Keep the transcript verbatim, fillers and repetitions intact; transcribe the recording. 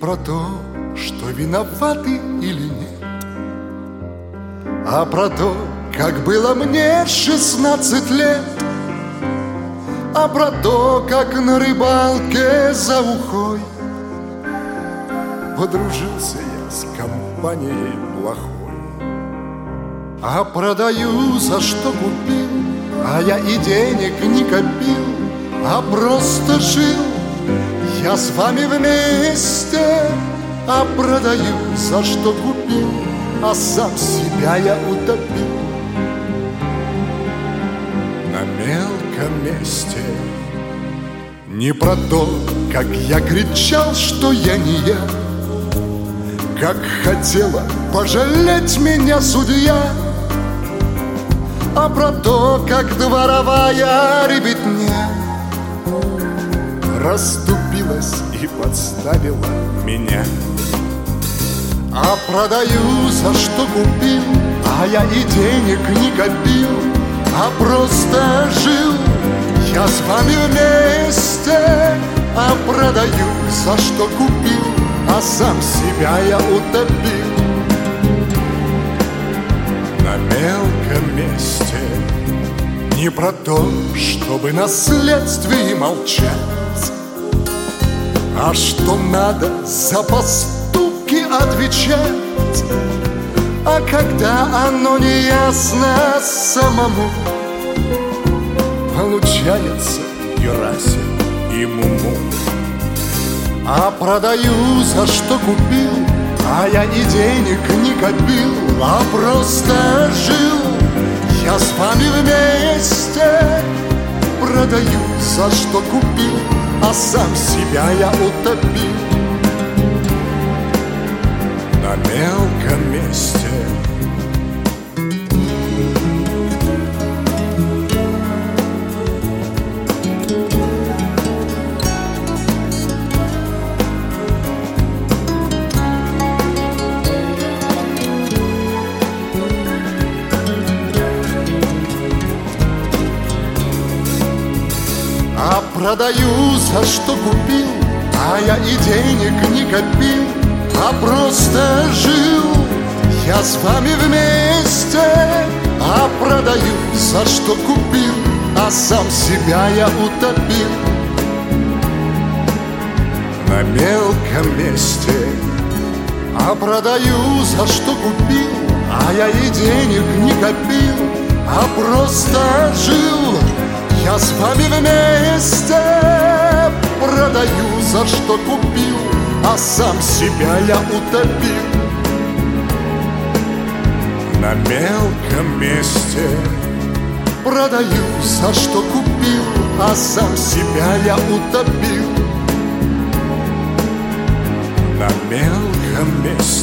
про то, что виноваты или нет, а про то, как было мне шестнадцать лет, а про то, как на рыбалке за ухой подружился я с компанией плохой. А продаю, за что купил, а я и денег не копил, а просто жил я с вами вместе. А продаю, за что купил, а сам себя я утопил на мелком месте. Не про то, как я кричал, что я не я, как хотела пожалеть меня судья, а про то, как дворовая ребятня расступилась и подставила меня. А продаю, за что купил, а я и денег не копил, а просто жил я с вами вместе. А продаю, за что купил, а сам себя я утопил на мелком месте. Не про то, чтобы на следствии молчать, а что надо за поступки отвечать. А когда оно не ясно самому, получается и Расин, и Муму. А продаю, за что купил, а я и денег не копил, а просто жил я с вами вместе. Продаю, за что купил, а сам себя я утопил на мелком месте. А продаю, за что купил, а я и денег не копил, а просто жил я с вами вместе. А продаю, за что купил, а сам себя я утопил на мелком месте. А продаю, за что купил, а я и денег не копил, а просто жил я с вами вместе. Продаю, за что купил, а сам себя я утопил на мелком месте. Продаю, за что купил, а сам себя я утопил на мелком месте.